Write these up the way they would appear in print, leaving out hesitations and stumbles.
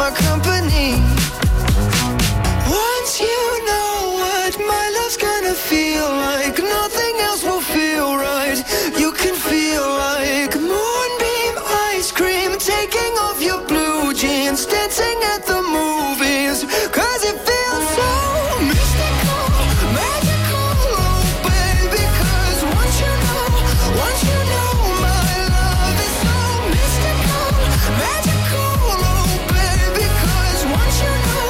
my company. Once you know what my love's gonna feel like, nothing else will feel right. You can feel like moonbeam ice cream, taking off your blue jeans, dancing at the movies, 'cause it feels so mystical, magical, oh baby. 'Cause once you know my love is so mystical, magical, oh baby. 'Cause once you know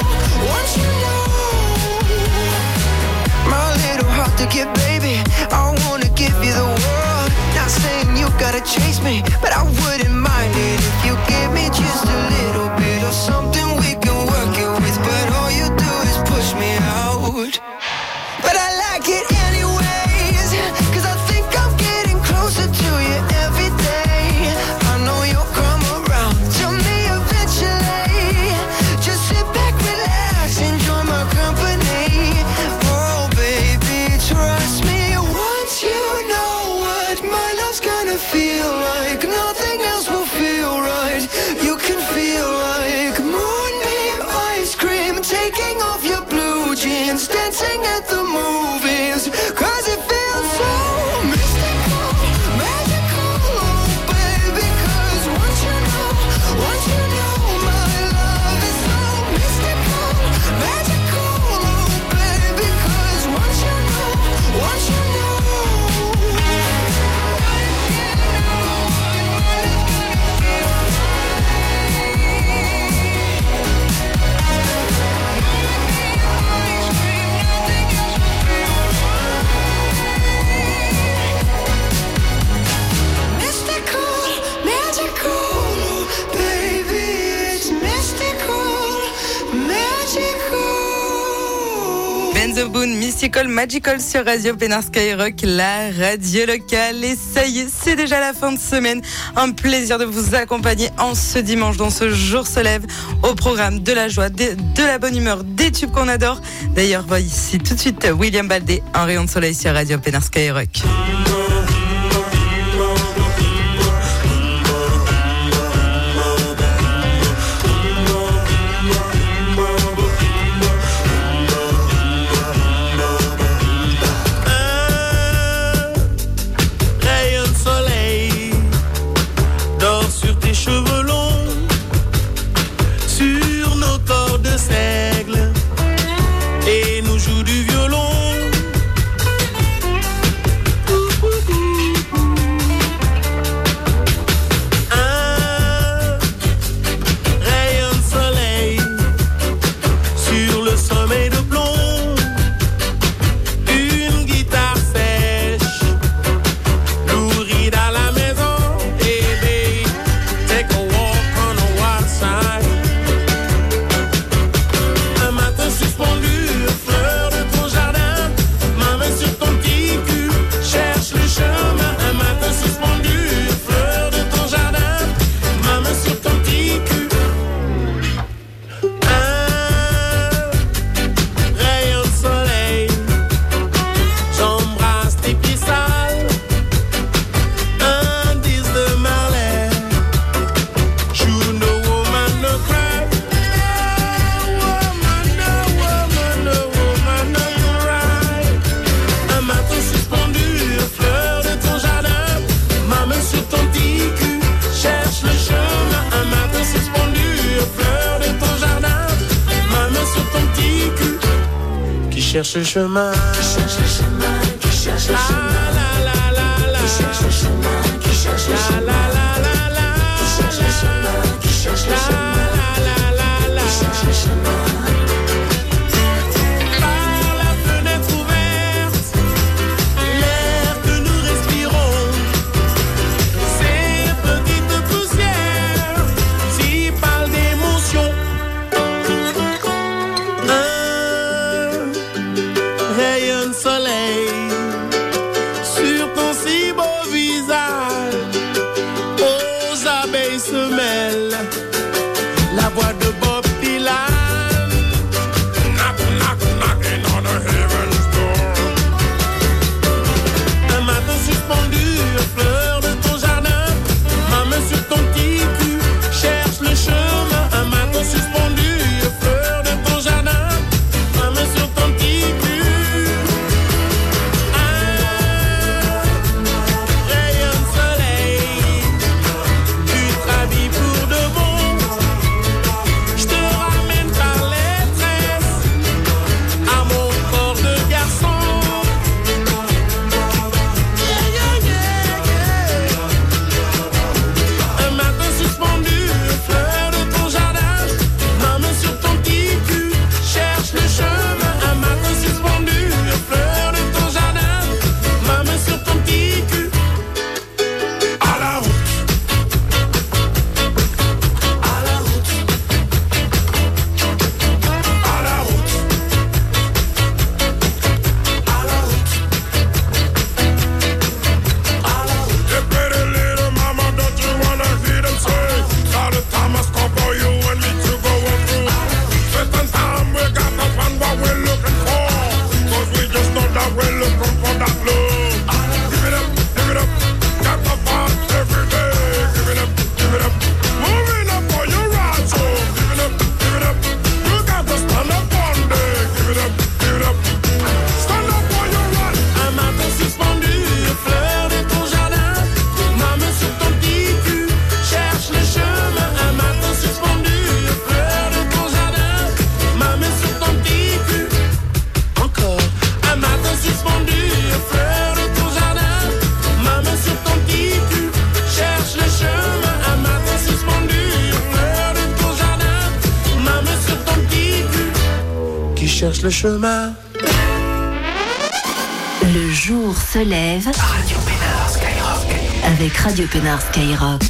my little heart to get, baby, I wanna give you the world. Not saying you gotta chase me, but I wouldn't mind it if you give me just a little bit of something we can work it with. But all you do is push me out. But I like it anyways, 'cause I think I'm getting closer to you every day. I know you'll come around to me eventually. Just sit back, relax, enjoy my company. Oh baby, trust me. Once you know what my love's gonna feel like, nothing else will feel right. You can feel like moonbeam ice cream, taking off your blue jeans, dancing at the movies, 'cause it feels so mystical, magical, oh baby. 'Cause once you know my love is so mystical, magical, oh baby. 'Cause once you know Benzo Boone, Mystical Magical sur Radio Pénard Skyrock, la radio locale. Et ça y est, c'est déjà la fin de semaine. Un plaisir de vous accompagner en ce dimanche, dans ce jour se lève, au programme de la joie, de la bonne humeur, des tubes qu'on adore. D'ailleurs, voici tout de suite William Baldé, un rayon de soleil sur Radio Pénard Skyrock. Cheveux longs sur nos corps de seigle et nous joue du violon. Un rayon de soleil sur le sommeil de plomb, une guitare sèche nourrie dans la maison. Cherche le chemin, qui cherche le chemin, qui cherche le chemin, qui cherche le chemin, qui cherche le chemin, qui cherche le chemin, qui cherche le chemin, qui cherche le chemin. Par la fenêtre ouverte, l'air que nous respirons, ces petites poussières, s'y parlent d'émotion. Rayon de soleil sur ton si beau visage, aux abeilles se mêle la voix de Bob Dylan. Knock, knock, knocking on the heaven's door. Un matin suspendu, fleur de ton jardin, ma main sur ton petit cul cherche le chemin. Un matin suspendu. cherche le chemin. Le jour se lève. Radio Pénard Skyrock. Avec Radio Pénard Skyrock.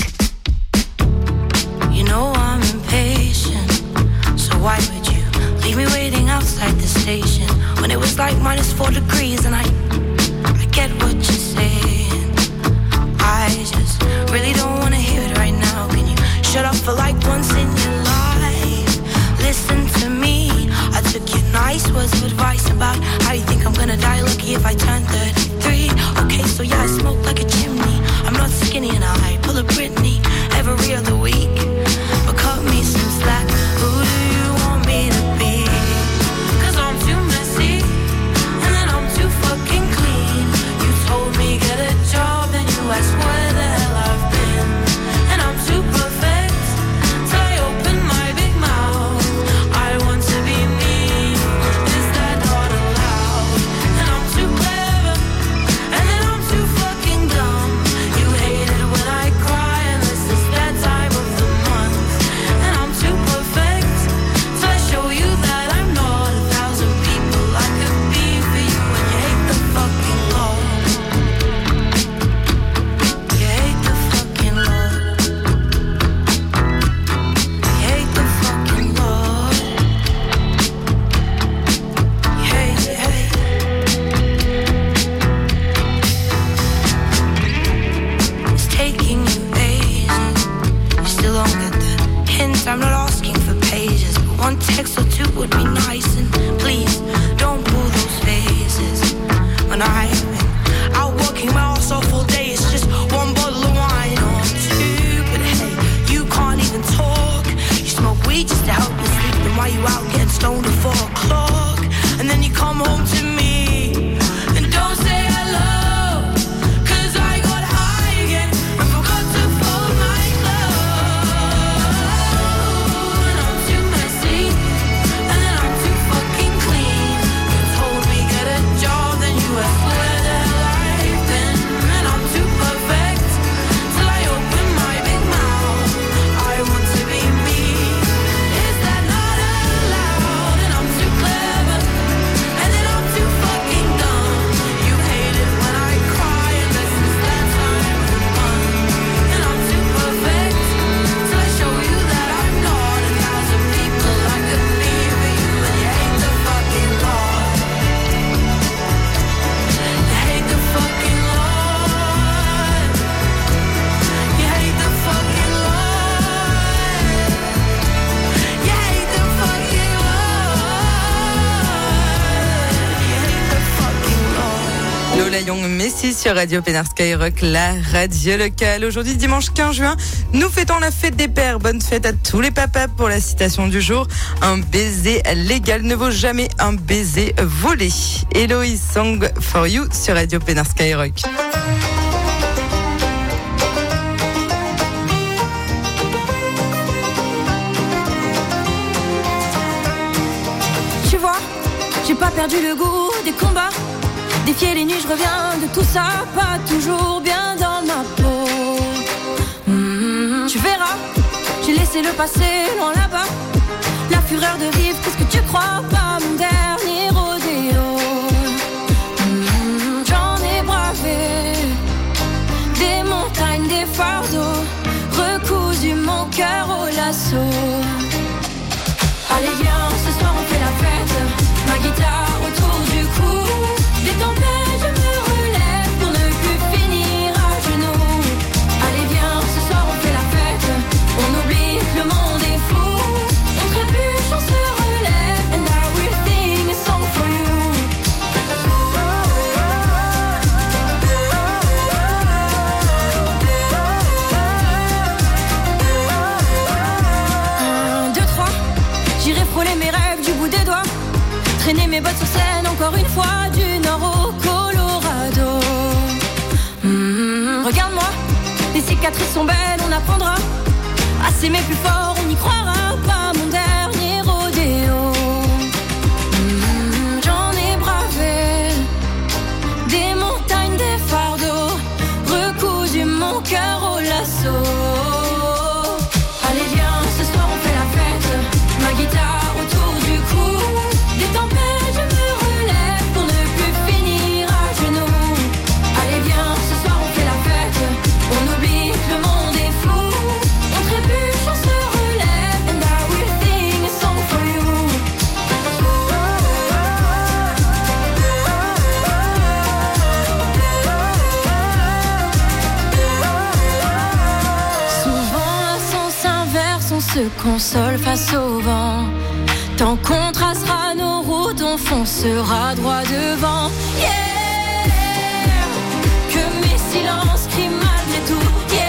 You know I'm impatient, so why would you leave me waiting outside the station when it was like -4 degrees and I get what you're saying. I just really don't wanna hear it right now. Can you shut up for like once in your life? Listen to me. I took your nice words of advice about how you think I'm gonna die lucky if I turn 33. Okay, so yeah, I smoke like a chimney. I'm not skinny and I pull a Britney every other week. But cut me some slack. Who do you want me to be? 'Cause I'm too messy and then I'm too fucking clean. You told me get a job and you asked where the hell I've been. And I'm too perfect till I open my big mouth. I want to be me. Is that not allowed? And I'm too clever and then I'm too fucking dumb. You hate it when I cry unless it's that time of the month. And I'm too perfect till I show you that I'm not 1,000 people I could be for you. And you hate the fucking law. You hate the fucking law. You hate the fucking law. You hate, you hate. It's taking you ages. You still don't get the hint. I'm not asking for pages, but one text or two would be nice. And please don't pull those faces. When I've been out working my ass off all day, it's just one bottle of wine or two. But hey, you can't even talk. You smoke weed just to help you sleep. Then why you out getting stoned at 4 o'clock? And then you come home to me and don't say hello. 'Cause I got high again and forgot to fold my clothes. And I'm too messy and then I'm too fucking clean. You told me get a job, then you asked where the hell I've been. And I'm too perfect till I open my big mouth. I want to be me. Is that not allowed? And I'm too clever and then I'm too fucking dumb. You hate it when I cry unless it's that time of the month. And I'm too perfect till I show you that I'm not 1,000 people I could be for you. And you hate the fucking law. You hate the fucking law. You hate the fucking law. You hate the fucking law. You hate the fucking law. Lola Young, Messi sur Radio Pénard Skyrock, la radio locale. Aujourd'hui, dimanche 15 juin, nous fêtons la fête des pères. Bonne fête à tous les papas. Pour la citation du jour, un baiser légal ne vaut jamais un baiser volé. Héloïse, Song for You sur Radio Pénard Skyrock. Tu vois, j'ai pas perdu le goût des combats. Défier les nuits, je reviens de tout ça. Pas toujours bien dans ma peau. Tu verras, j'ai laissé le passé loin là-bas. La fureur de vivre, qu'est-ce que tu crois? Pas mon dernier rodéo. J'en ai bravé des montagnes, des fardeaux, recousu mon cœur au lasso. Allez viens, ce soir on fait la fête. Ma guitare autour du cou. Des tempêtes, je me relève pour ne plus finir à genoux. Allez viens, ce soir on fait la fête. On oublie que le monde est fou. On trébuche, on se relève. And I will sing a song for you. 1, 2, 3. J'irai frôler mes rêves du bout des doigts. Traîner mes bottes sur scène encore une fois. Du nord au Colorado. Regarde-moi, les cicatrices sont belles, on apprendra à s'aimer plus fort, on y croira. Pas mon dernier rodéo. J'en ai bravé des montagnes, des fardeaux, recousu mon cœur au lasso. Allez viens, ce soir on fait la fête. Ma guitare autour du cou. Des tempêtes se console face au vent. Tant qu'on tracera nos routes, on foncera droit devant. Yeah, que mes silences crient malgré tout.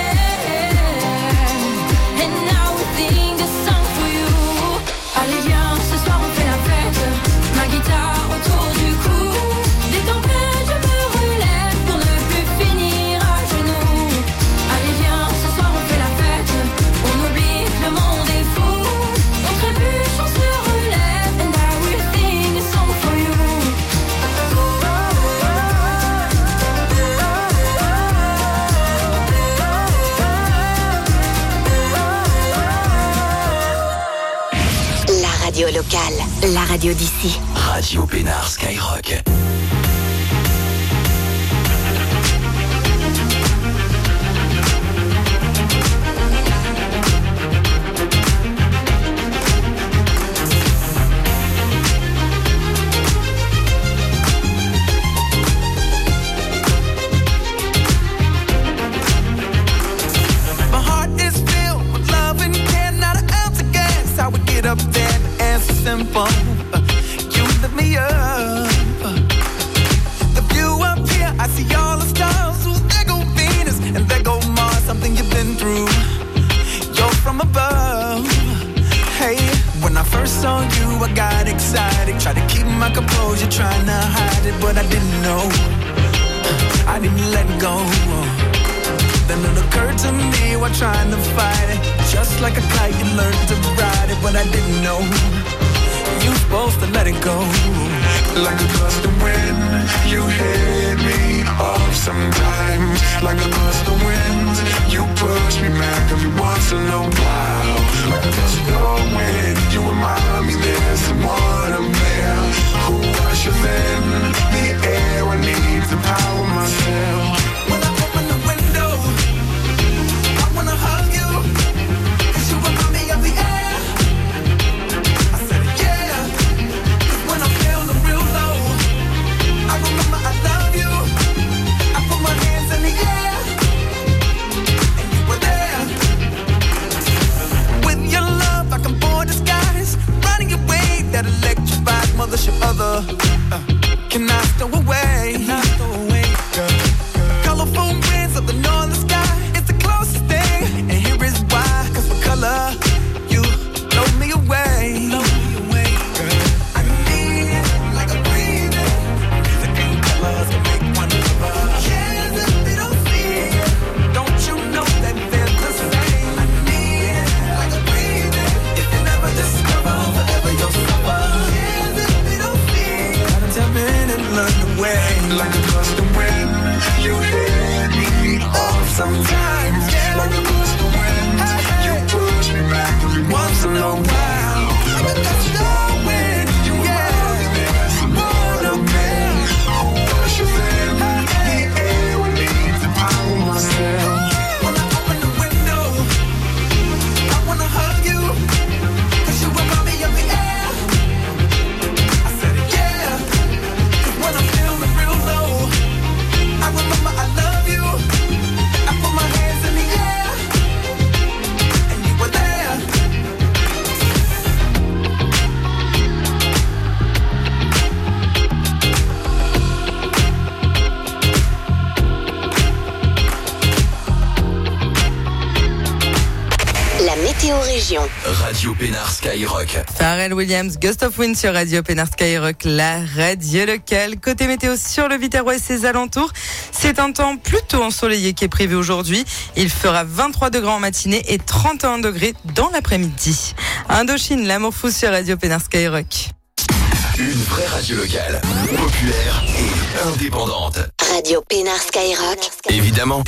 Yeah, and now we sing a song for you. Allez viens, ce soir on fait la fête. Ma guitare autour du cou. Des tempêtes, je me relève pour ne plus finir à genoux. Allez viens, ce soir on fait la fête. On oublie que le monde est fou. On trébuche, on se relève. And I will sing a song for you. La radio locale, la radio d'ici. Radio Pénard Skyrock. My heart is filled with love and care, not an ounce of gas. I would get up there and simple. You lift me up. The view up here, I see all the stars. Ooh, there go Venus and there go Mars. Something you've been through. You're from above. Hey, when I first saw you, I got excited. Tried to keep my composure, trying to hide it, but I didn't know. I didn't let go. Then it occurred to me while trying to fight it. Just like a kite, you learned to ride it, but I didn't know. You're supposed to let it go. Like a gust of wind, you hit me off sometimes. Like a gust of wind, you push me back every once in a while. Like a gust of wind, you remind me there's someone up there who rushes in the air. I need to power myself. When I open the window, I wanna hug you, 'cause you remind me of the air. I said yeah, 'cause when I'm feeling real low, I remember I love you. I put my hands in the air, and you were there. With your love, I can board the skies, riding your wave that electrifies mothership other. Can I stow away? Girl. Colorful winds of the northern sky, it's the closest thing, and here is why. 'Cause for color, you blow me away. Girl. I need it like a breathing. Music and colors can make one lover. Cares if they don't see it. Don't you know that they're the same? I need it like a breathing. If you never discover, forever you'll suffer. Cares if they don't see it. Gotta tap in and learn the way. Like a gust of wind, you hit me off sometimes. Like a gust of wind, you push me back every once in a while. Like a gust of wind, you remind me there's someone up there who rushes in the air. I need to power myself. When I open the window, I wanna hug you, 'cause you remind me of the air. I said yeah, 'cause when I'm feeling real low, I remember I love you. I put my hands in the air, and you were there. La météo région. Radio Pénard Skyrock. Pharrell Williams, Gust of Wind sur Radio Pénard Skyrock, la radio locale. Côté météo sur le Viterrois et ses alentours, c'est un temps plutôt ensoleillé qui est prévu aujourd'hui. Il fera 23 degrés en matinée et 31 degrés dans l'après-midi. Indochine, l'amour fou sur Radio Pénard Skyrock. Une vraie radio locale, populaire et indépendante. Radio Pénard Skyrock. Évidemment.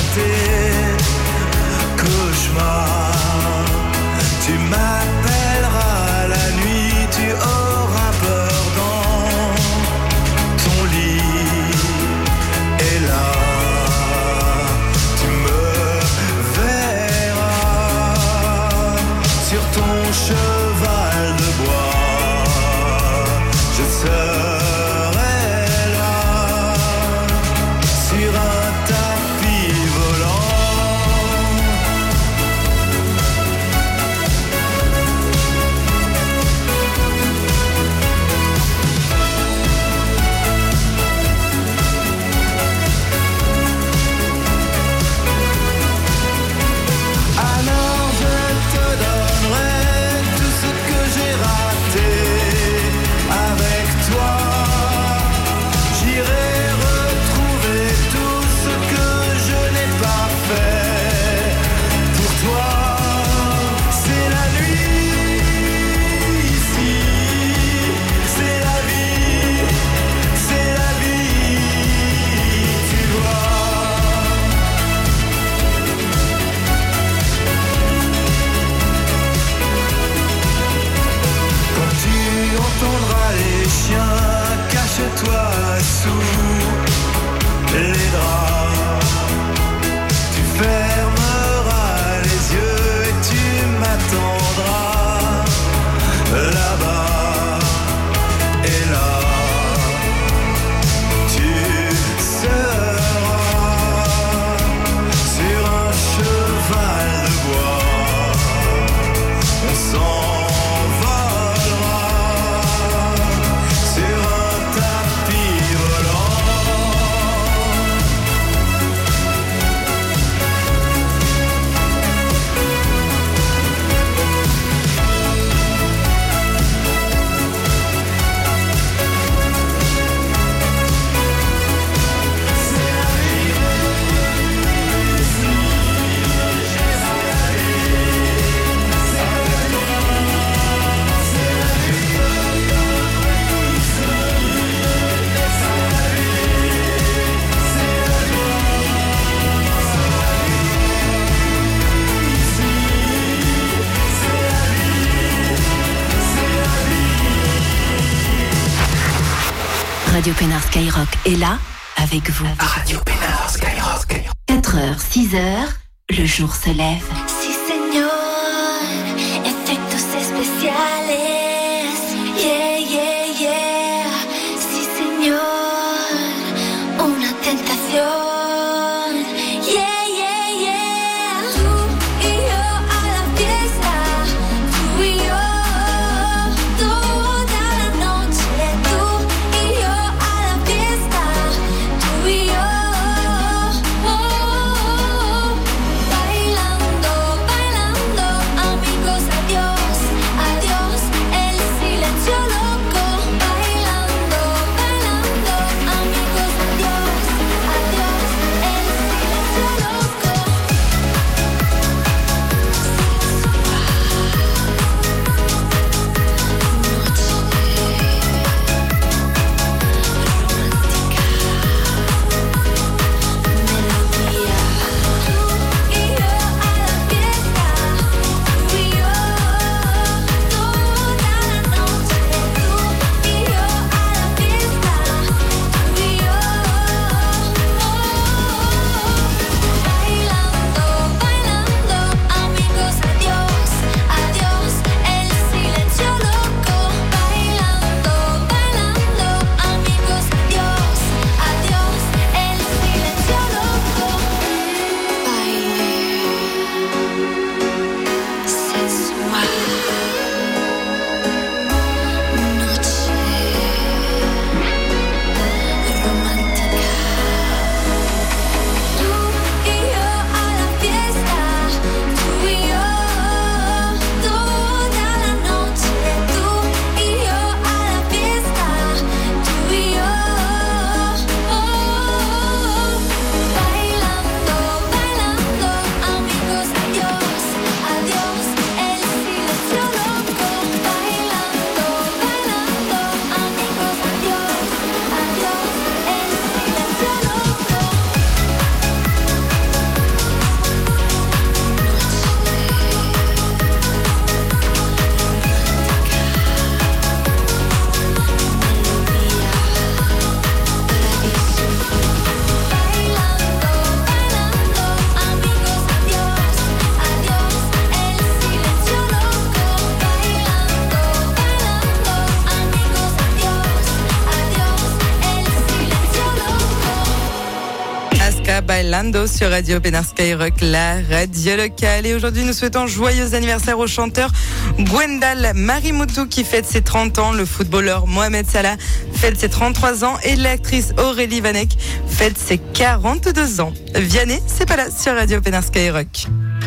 tes cauchemars. Tu m'appelleras la nuit, tu auras peur dans ton lit. Et là, tu me verras sur ton cheval de bois. Je serai là sur un tapis volant. Alors je te donnerai tout ce que j'ai raté avec toi. J'irai retrouver tout ce que je n'ai pas fait pour toi. C'est la nuit ici, c'est la vie, tu vois. Quand tu entendras les chiens, cache-toi sous les draps. Tu fermeras les yeux et tu m'attendras là-bas. Et là, tu seras sur un cheval de bois. On s'envolera sur un tapis volant. Radio Pénard Skyrock est là avec vous. Radio Pénard Skyrock. 4h, 6h, le jour se lève. Sí, señor, efectos especiales. Yeah, yeah, yeah. Sí, señor, una tentación. Yeah, yeah, yeah. Tú y yo a la fiesta. Tú y yo toda la noche. Tú y yo a la fiesta. Tú y yo bailando Bailando sur Radio Pénard Skyrock, la radio locale. Et aujourd'hui, nous souhaitons joyeux anniversaire au chanteur Gwendal Marimutu qui fête ses 30 ans, le footballeur Mohamed Salah fête ses 33 ans et l'actrice Aurélie Vanek fête ses 42 ans. Vianney, c'est pas là sur Radio Pénard Skyrock.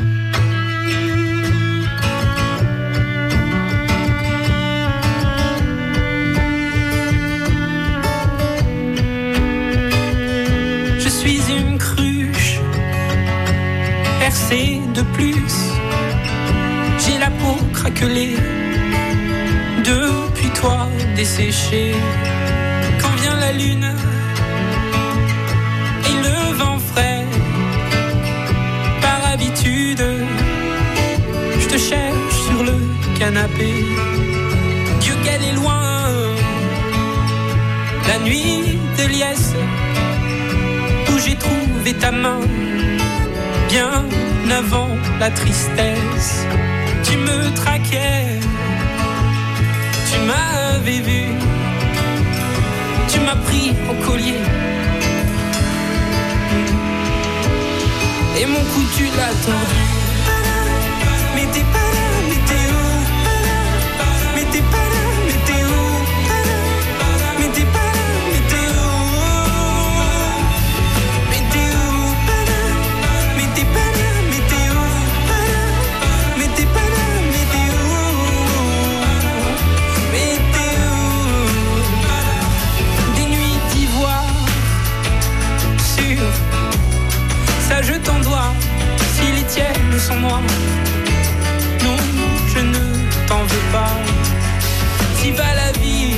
Je suis une cruche percée de plus. J'ai la peau craquelée depuis toi desséchée. Quand vient la lune et le vent frais, par habitude, je te cherche sur le canapé. Dieu qu'elle est loin, la nuit de liesse, où j'ai trouvé ta main, bien avant la tristesse. Tu me traquais, tu m'avais vu, tu m'as pris au collier, et mon cou tu l'as tordu. Mais t'es pas là, mais t'es où? Mais t'es pas là, mais t'es où? Mais t'es pas là, mais t'es où? Mais t'es où? Mais t'es pas là, mais t'es où? Mais t'es pas là, mais t'es où? Mais t'es où? Des nuits d'ivoire sur ça je t'en dois, si les tiennes sont noires. Non, je ne t'en veux pas. Si va la vie,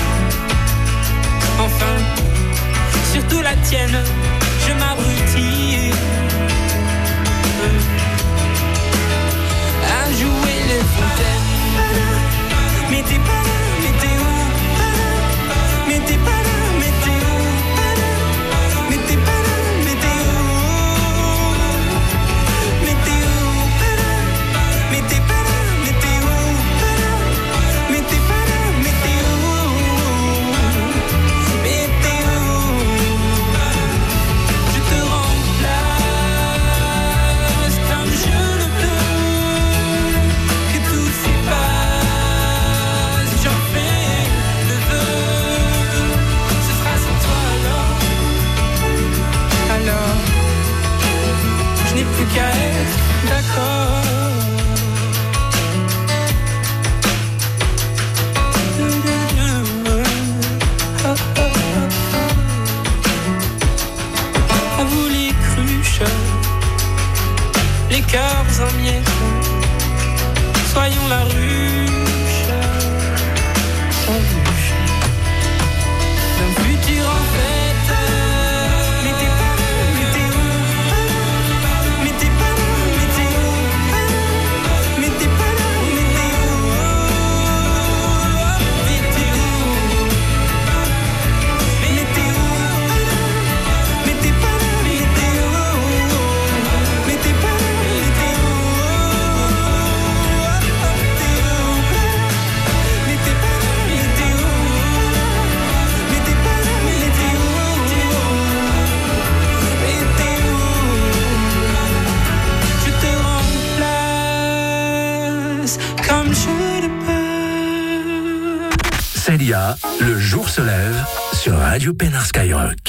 enfin, surtout la tienne, je m'abrutis à jouer les fontaines. Mais t'es pas là, mais t'es où? Mais t'es pas là, mais t'es où? Mais t'es pas là, mais t'es où? Mais t'es où? Mais t'es pas là, mais t'es où? Mais t'es pas là, mais t'es où? Mais t'es où? Je te remplace comme je le peux. Que tout s'efface, j'en fais le vœu. Ce sera sans toi alors je n'ai plus qu'à être d'accord. À vous les cruches, les cœurs en miettes, soyons la ruche en bûche d'un futur en fête. Mais t'es pas là, mais t'es où? Mais t'es pas là, mais t'es où? Mais t'es pas là, mais t'es où? Mais t'es où? Mais t'es où? Mais t'es pas là, mais t'es où? Mais t'es pas là, mais t'es où? Mais t'es pas là, mais t'es où? Mais t'es pas là, mais t'es où? Mais t'es où? Je te remplace comme je le peux. Célia, le jour se lève sur Radio Pénard Skyrock.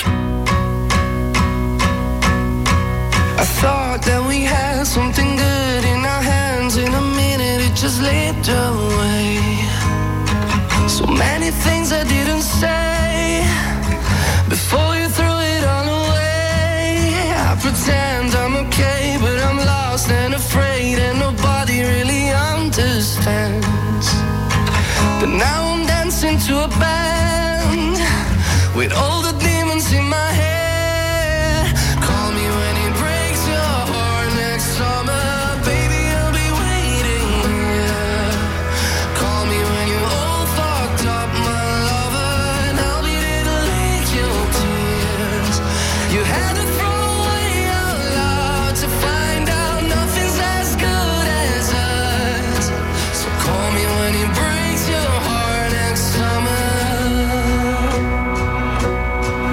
I thought that we had something good in our hands. In a minute it just slipped away. So many things I didn't say before you threw it all away. I pretend I'm okay, but I'm lost and afraid, and nobody really understands. But now I'm dancing to a band with all the demons in my head. Call me when it breaks your heart next summer, baby, I'll be waiting, yeah. Call me when you're all fucked up, my lover, and I'll be there to lick your tears. You had to throw away out loud to find out nothing's as good as us. So call me when it breaks your heart next summer.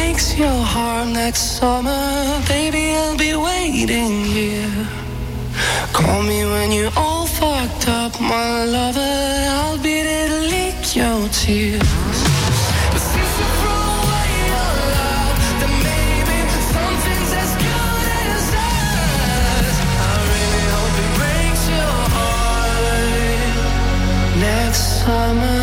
breaks your heart next summer, baby, I'll be waiting here. Call me when you're all fucked up, my lover, I'll be there to lick your tears. But since you throw away your love, then maybe something's as good as us. I really hope it breaks your heart next summer.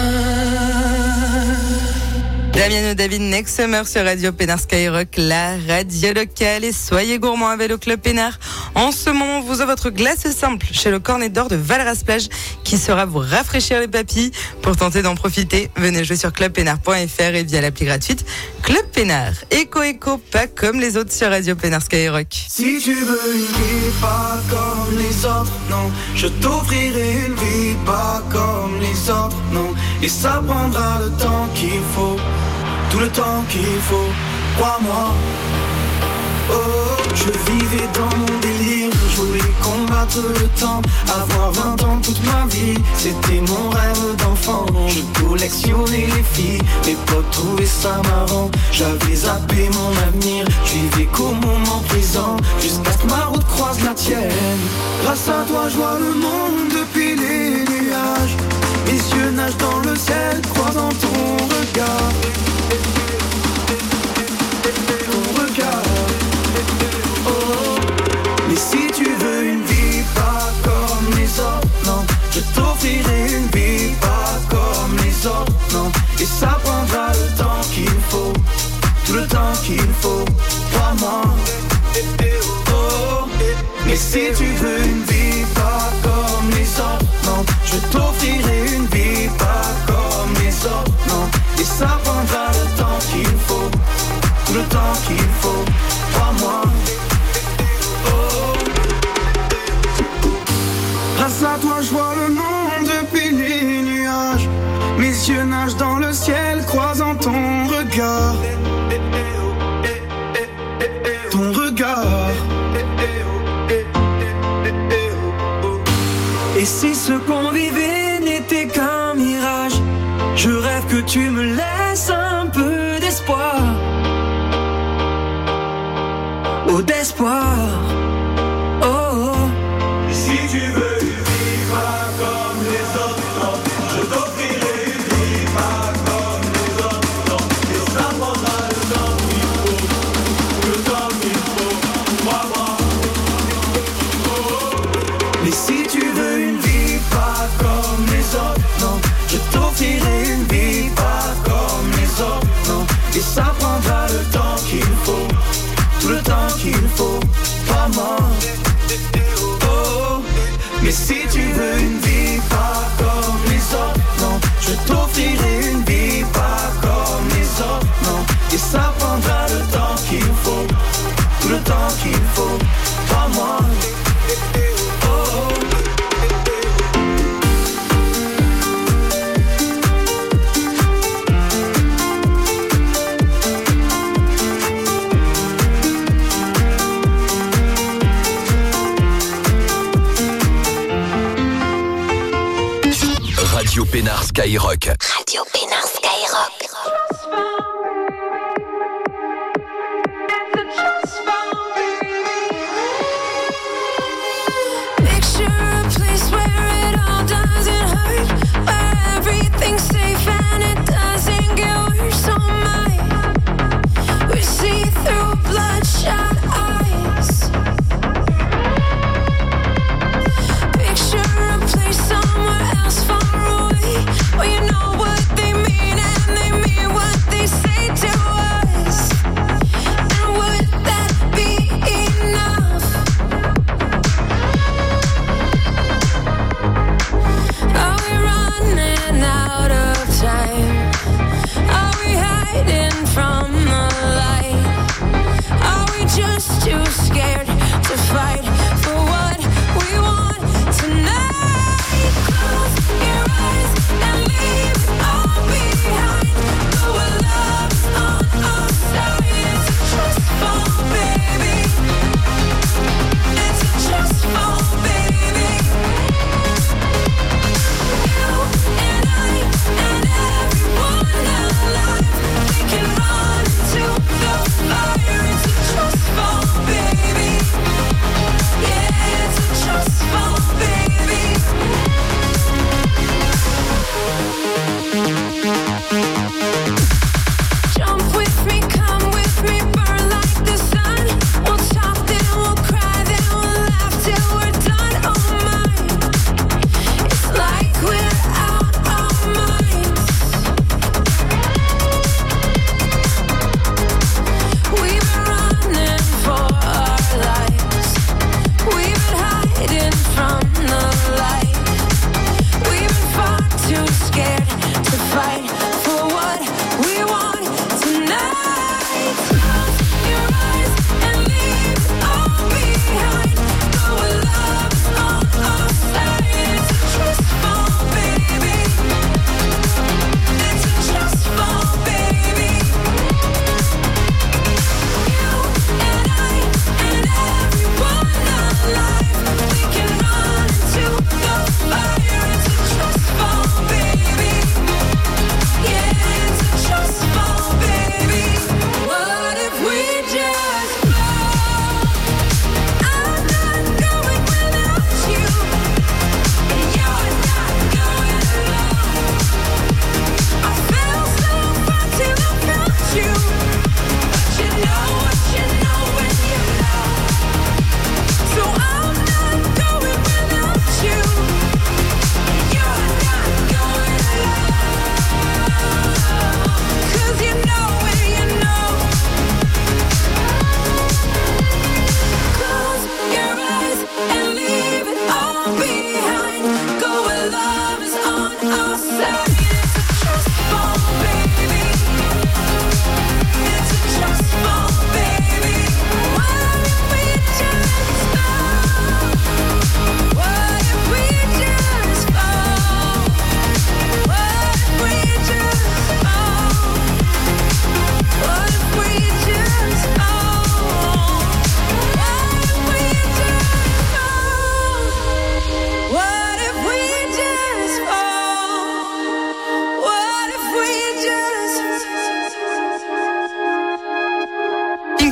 Damien David, Next Summer sur Radio Pénard Skyrock, la radio locale. Et soyez gourmands avec le Club Pénard. En ce moment, vous avez votre glace simple chez le Cornet d'Or de Valras-Plage qui saura vous rafraîchir les papilles. Pour tenter d'en profiter, venez jouer sur clubpénard.fr et via l'appli gratuite Club Pénard. Écho, pas comme les autres sur Radio Pénard Skyrock. Si tu veux une vie pas comme les autres, non, je t'offrirai une vie pas comme les autres, non. Et ça prendra le temps qu'il faut, tout le temps qu'il faut, crois-moi. Oh, je vivais dans mon délire, je voulais combattre le temps, avoir 20 ans toute ma vie, c'était mon rêve d'enfant. Je collectionnais les filles, mes potes trouvaient ça marrant, j'avais zappé mon avenir, je vivais qu'au moment présent, jusqu'à ce que ma route croise la tienne. Grâce à toi je vois le monde depuis les nuages, mes yeux nagent dans le ciel, croisant ton regard. Ton regard. Mais si tu veux une vie pas comme les autres, non, je t'offrirai une vie pas comme les autres, non. Et ça prendra le temps qu'il faut, tout le temps qu'il faut, crois-moi. Oh, mais si tu veux une vie pas comme les autres, non, je t'offrirai une vie pas comme les autres, non. Et ça prendra le temps qu'il faut, tout le temps qu'il faut, crois-moi. Grâce à toi je vois le monde depuis les nuages, mes yeux nagent dans le ciel croisant ton regard. Ton regard. Et si ce qu'on vivait n'était qu'un mirage, je rêve que tu me laisses un peu d'espoir. Oh, d'espoir. Oh, oh. Si tu veux et ça prendra le temps qu'il faut, tout le temps qu'il faut, crois-moi. Oh, mais si tu veux une vie pas comme les autres, non, je t'offrirai une vie pas comme les autres, non. Et ça prendra le temps qu'il faut, tout le temps qu'il faut, crois-moi. Radio Pénard Skyrock. Radio Pénard Skyrock. Well, you know what they mean and they mean what they say.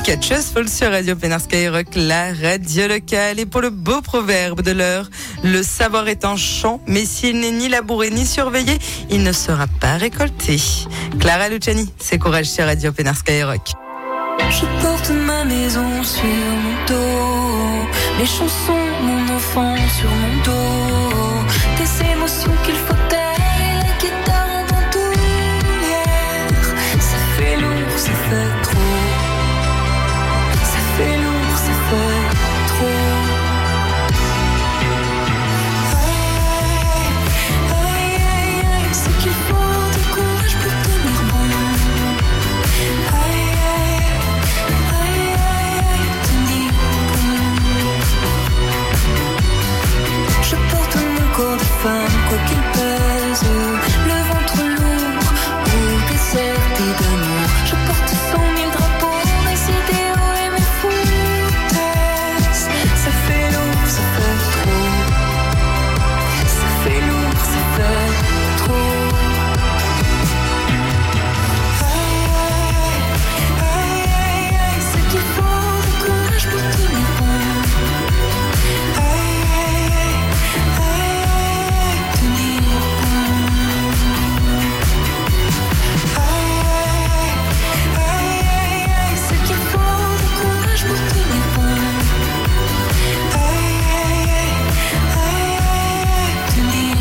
Catch Us Fall sur Radio Pénard Skyrock, la radio locale. Et pour le beau proverbe de l'heure, le savoir est un champ, mais s'il n'est ni labouré ni surveillé, il ne sera pas récolté. Clara Luciani, c'est Courage sur Radio Pénard Skyrock. Je porte ma maison sur mon dos, mes chansons, mon enfant sur mon dos, des émotions qu'il faut taire et la guitare en bandoulière. Ça fait lourd, ça fait trop. Ça fait lourd, ça fait trop. Aïe, aïe, aïe, c'est qu'il faut du courage pour tenir bon. Aïe, aïe, aïe, tenir bon. Je porte mon corps de femme, quoi qu'il pèse, le ventre lourd, au désert d'amour. Je porte 100 000 drapeaux, mes idéaux et mes foutaises. Ça fait lourd, ça fait trop. Ça fait lourd, ça fait trop. Aïe, aïe, aïe, aïe, c'est qu'il faut du courage pour tenir bon. Aïe, aïe, aïe, tenir bon. Aïe, aïe, aïe, c'est qu'il faut du courage pour tenir bon. Aïe, aïe, tenir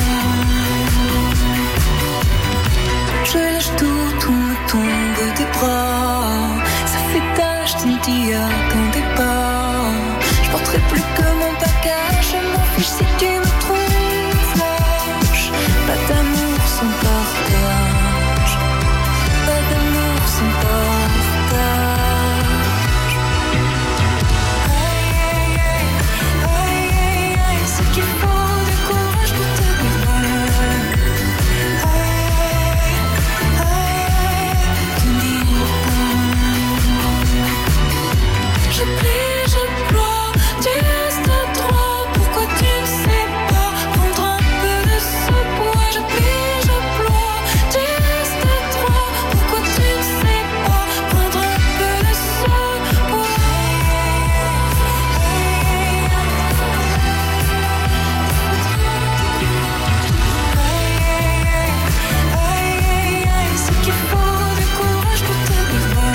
bon. Je lâche tout me tombe des bras. Ça fait tache d'India dans des pas. Je porterai plus que mon bagage. Je m'en fiche si tu me trouves lâche. Pas d'amour sans partage. Pas d'amour sans partage. Aïe, aïe, aïe, aïe, aïe, c'est qu'il faut du courage pour tenir bon. Aïe, aïe, tenir bon. Je plie, je ploie, tu restes droit. Pourquoi tu ne sais pas prendre un peu de ce poids? Je plie, je ploie, tu restes droit. Pourquoi tu ne sais pas prendre un peu de ce poids? Aïe, aïe, aïe, c'est qu'il faut du courage pour tenir bon.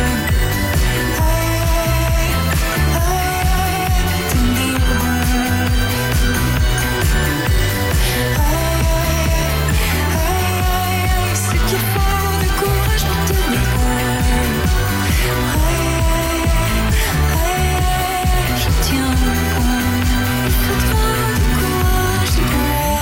Tenir bon. Aïe, c'est qu'il faut du courage pour tenir bon. Aïe, je tiens bon. Il faudra du courage, du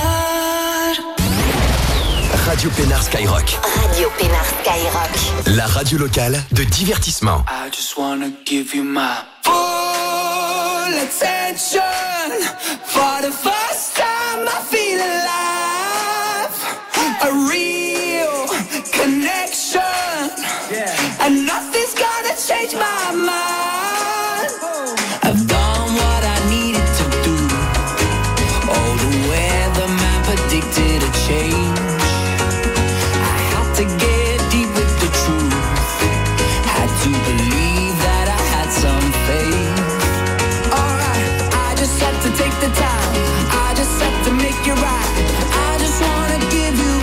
courage. Radio Pénard Skyrock, Radio Pénard Skyrock. la radio locale de divertissement. I just wanna give you my full attention. For the first time I feel alive. A real connection. And nothing's gonna change my mind. I've done what I needed to do. Oh, the weatherman predicted a change. I had to get deep with the truth. Had to believe that I had some faith. Alright, I just had to take the time. I just had to make it right. I just wanna give you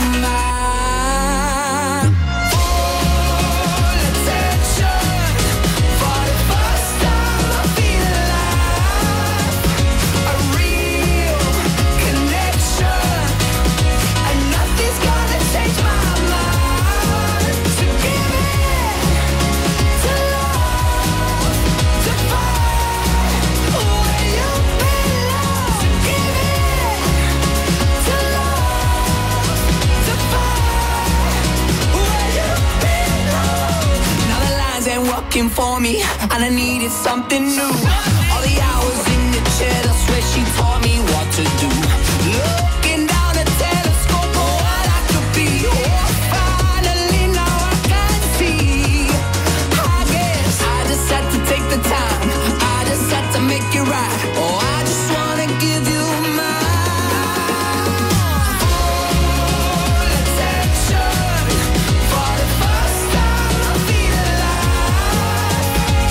my full attention. For the first time I feel alive. A real connection. And nothing's gonna change my mind. So give it to love, to find where you belong. So give it to love, to find where you belong. Now the lines ain't working for me, and I needed something new. All the hours in the chair, I swear she taught me what to do. Looking down the telescope of what I could be. Oh, finally now I can see. I guess I just had to take the time. I just had to make it right. Oh, I just wanna give you my full attention. For the first time I feel alive.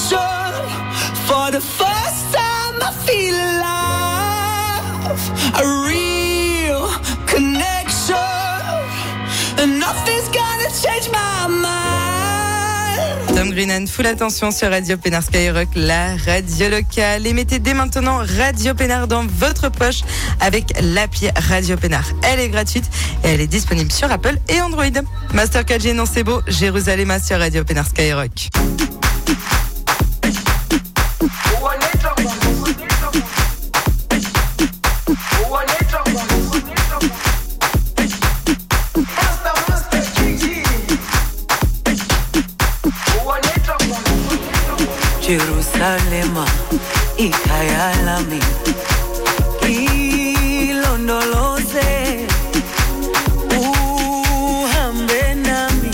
connection. For the first time I feel alive. A real connection. And nothing's gonna change my mind. Tom Greenan, full attention sur Radio Pénard Skyrock, la radio locale. Et mettez dès maintenant Radio Pénard dans votre poche avec l'appli Radio Pénard. Elle est gratuite et elle est disponible sur Apple et Android. Master 4G, non c'est beau, Jérusalem sur Radio Pénard Skyrock. Jerusalema ikhaya lami ilondoloze uhambe nami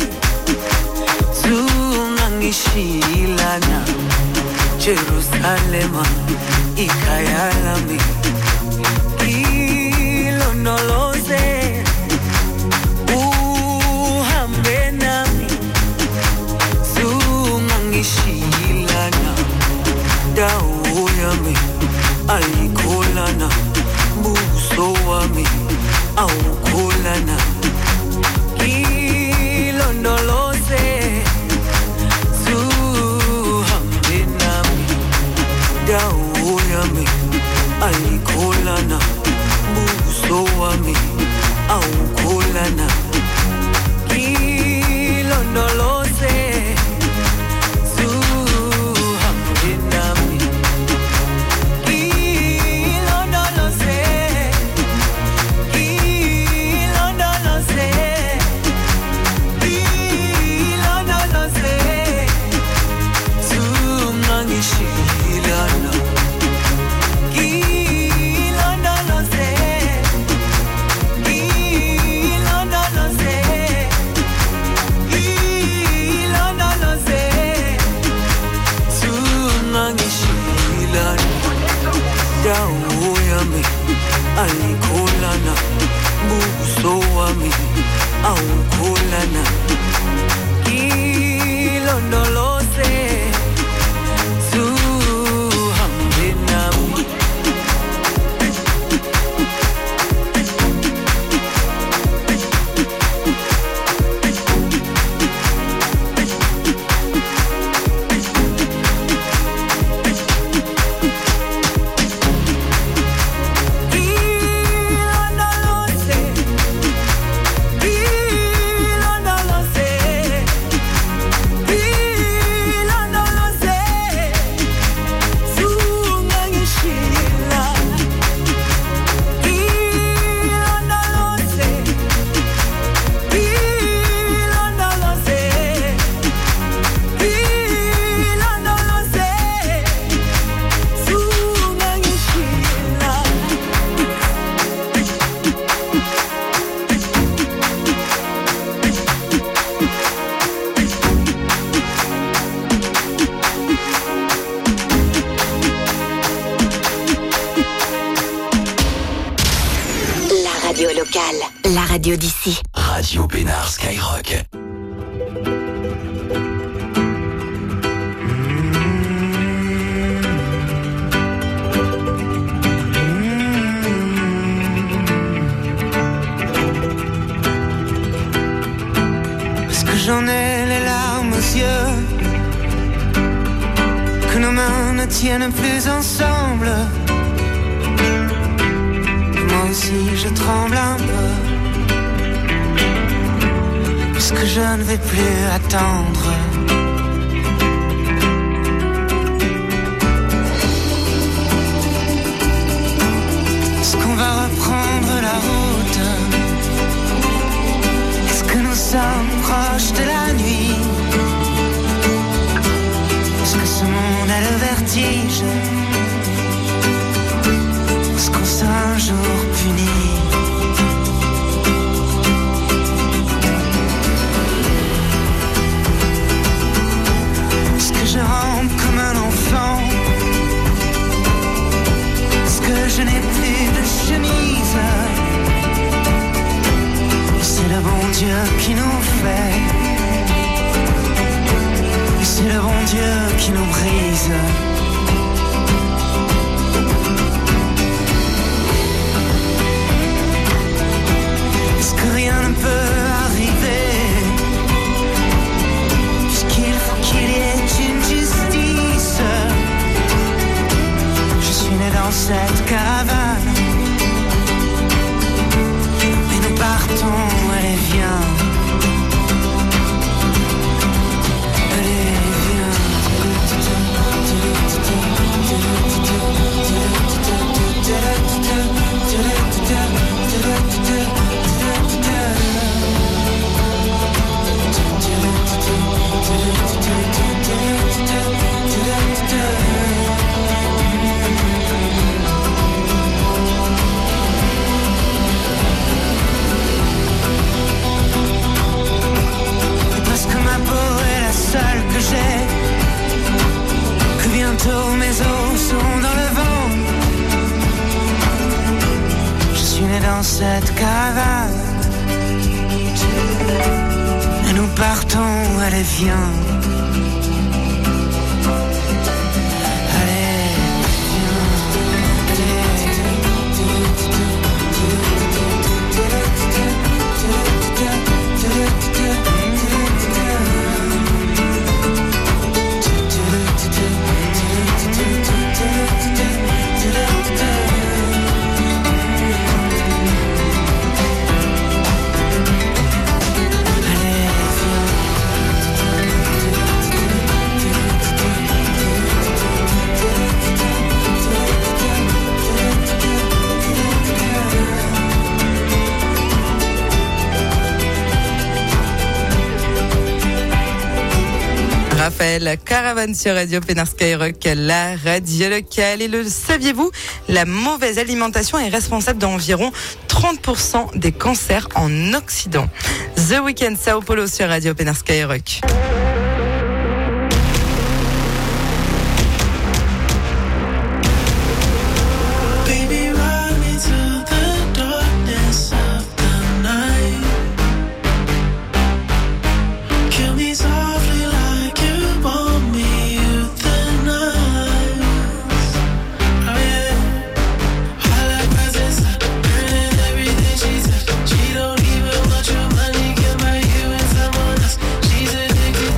zungangishilana Jerusalema ikhaya lami ilondoloze uhambe nami zungangishilana dawo yami ayikholana buso wami awukholana ilondoloze zuhambe nami dawo yami ayikholana buso wami awukholana ilondoloze ayikholana buso wami awukholana ilondoloze zuhambe nami La radio d'ici. Radio Pénard Skyrock. Parce que j'en ai les larmes aux yeux, que nos mains ne tiennent plus ensemble. Moi aussi je tremble un peu, parce que je ne vais plus attendre. Est-ce qu'on va reprendre la route? Est-ce que nous sommes proches de la nuit? Est-ce que ce monde a le vertige? Est-ce qu'on sera un jour puni? Est-ce que je rampe comme un enfant? Est-ce que je n'ai plus de chemise? Et c'est le bon Dieu qui nous fait, et c'est le bon Dieu qui nous brille. brise. Est-ce que rien ne peut arriver, puisqu'il faut qu'il y ait une justice. Je suis né dans cette caravane, et nous partons, allez viens. Seule que j'ai, que bientôt mes os sont dans le vent. Je suis né dans cette caravane, et nous partons, allez viens. Raphaël, Caravane sur Radio Pénard Skyrock, la radio locale. Et le saviez-vous, la mauvaise alimentation est responsable d'environ 30% des cancers en Occident. The Weeknd, Sao Paulo sur Radio Pénard Skyrock. She don't even want your money, can buy you and someone else. She's addicted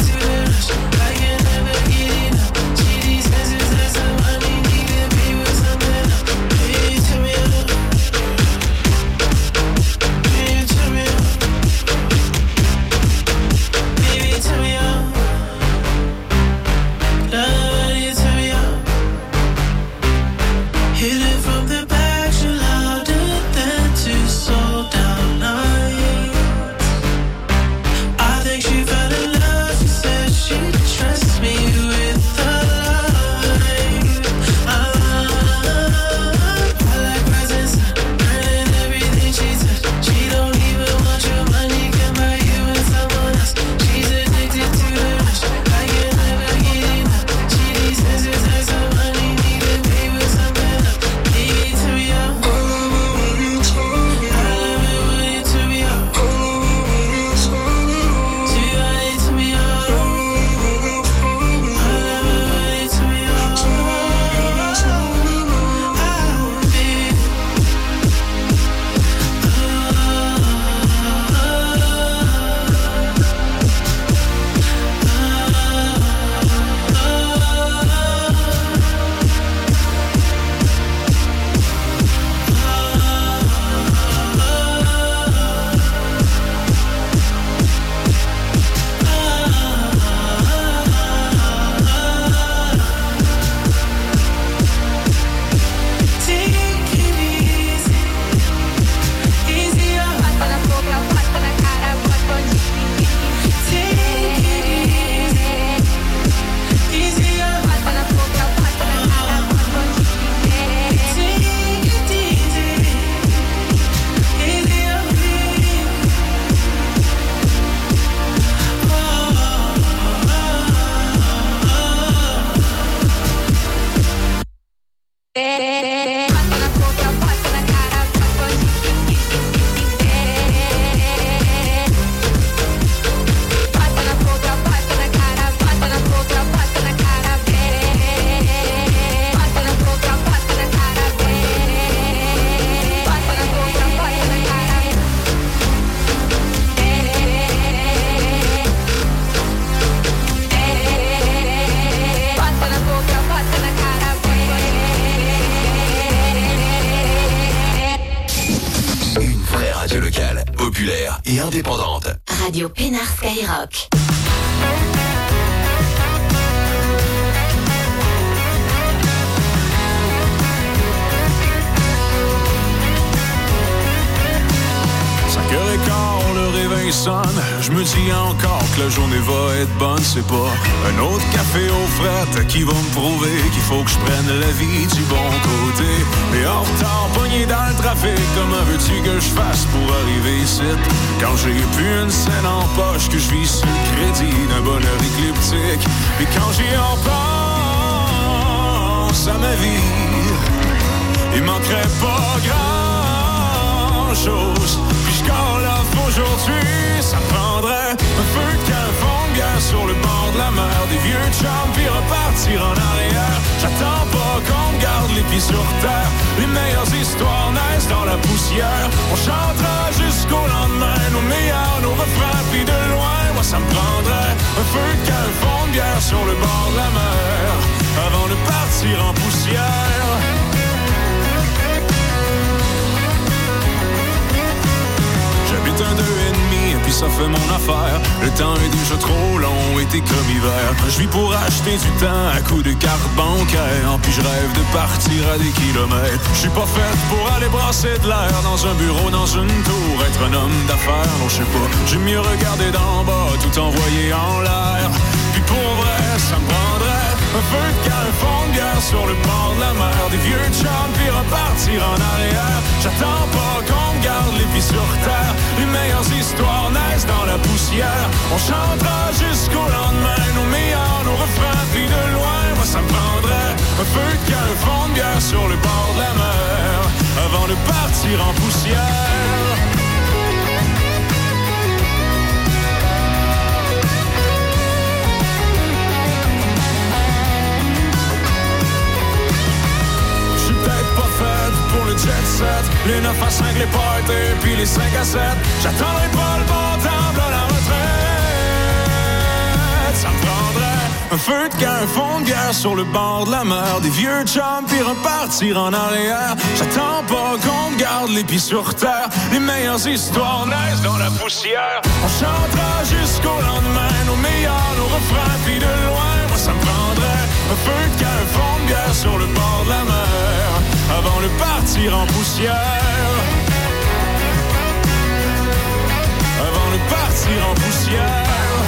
indépendante. Radio Pénard Skyrock. Quand le réveil sonne, je me dis encore que la journée va être bonne. C'est pas un autre café aux frettes qui va me prouver qu'il faut que je prenne la vie du bon côté. Mais en retard, pogné dans le trafic, comment veux-tu que je fasse pour arriver ici? Quand j'ai plus une scène en poche, que je vis sur le crédit d'un bonheur écliptique. Et quand j'y repense à ma vie, il manquerait pas grand-chose. Aujourd'hui, ça prendrait un feu de camp, fond de bière sur le bord de la mer, des vieux chums, puis repartir en arrière. J'attends pas qu'on me garde les pieds sur terre. Les meilleures histoires naissent dans la poussière. On chantera jusqu'au lendemain, nos meilleurs, nos refrains, puis de loin, moi ça me prendrait un feu de camp, fond de bière sur le bord de la mer, avant de partir en poussière. J'habite un 2,5 et puis ça fait mon affaire. Le temps est déjà trop long, été comme hiver. Je vis pour acheter du temps à coups de carte bancaire. Puis je rêve de partir à des kilomètres. Je suis pas faite pour aller brasser de l'air dans un bureau, dans une tour, être un homme d'affaires. Non, je sais pas, j'aime mieux regarder d'en bas, tout envoyer en l'air. Puis pour vrai, ça me prendrait un feu de camp, un fond de bière sur le bord de la mer, des vieux chums, puis repartir en arrière. J'attends pas qu'on me garde les pieds sur terre. Les meilleures histoires naissent dans la poussière. On chantera jusqu'au lendemain, nos meilleurs, nos refrains, puis de loin, moi ça me prendrait un feu de camp, un fond de bière sur le bord de la mer, avant de partir en poussière. Pour le jet set, les 9 à 5, les parties, puis les 5 à 7. J'attendrai pas le bon temps de la retraite. Ça me prendrait un feu de camp, un fond de bière sur le bord de la mer, des vieux chums, puis repartir en arrière. J'attends pas qu'on me garde les pieds sur terre. Les meilleures histoires naissent dans la poussière. On chantera jusqu'au lendemain, nos meilleurs, nos refrains, puis de loin, moi ça me prendrait un feu de camp, un fond de bière sur le bord de la mer, avant de partir en poussière. Avant de partir en poussière.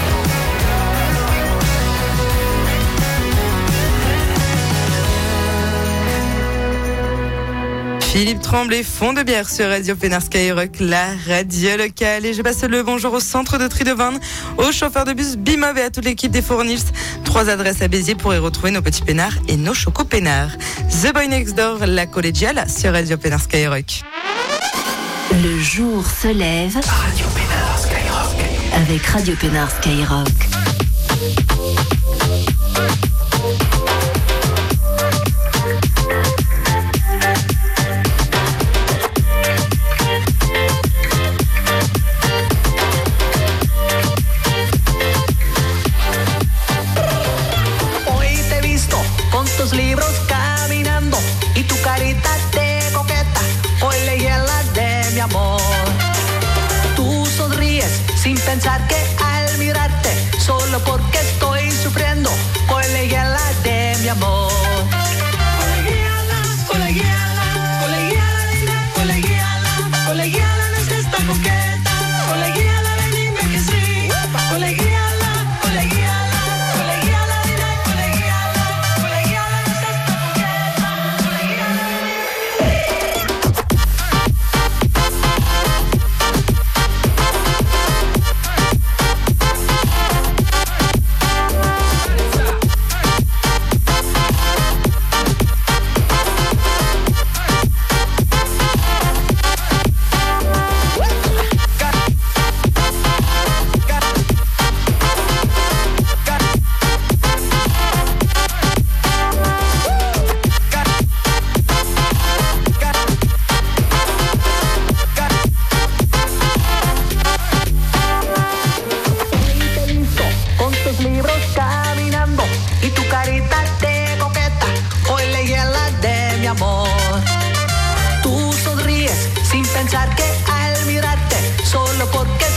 Philippe Tremblay, fond de bière sur Radio Pénard Skyrock, la radio locale. Et je passe le bonjour au centre de tri de Vannes, aux chauffeurs de bus Bimov et à toute l'équipe des Fournils. 3 adresses à Béziers pour y retrouver nos petits peinards et nos chocos peinards. The Boy Next Door, la collégiale sur Radio Pénard Skyrock. Le jour se lève. Radio Pénard Skyrock. Avec Radio Pénard Skyrock. Libros caminando y tu carita de coqueta, hoy leí la de mi amor. Tú sonríes sin pensar que al mirarte, solo porque estoy sufriendo, hoy leí la de mi amor. Colegiala, colegiala, colegiala, colegiala, colegiala, no estés tan coqueta, colegiala, ven dime que sí, colegiala. Pensar que al mirarte, solo porque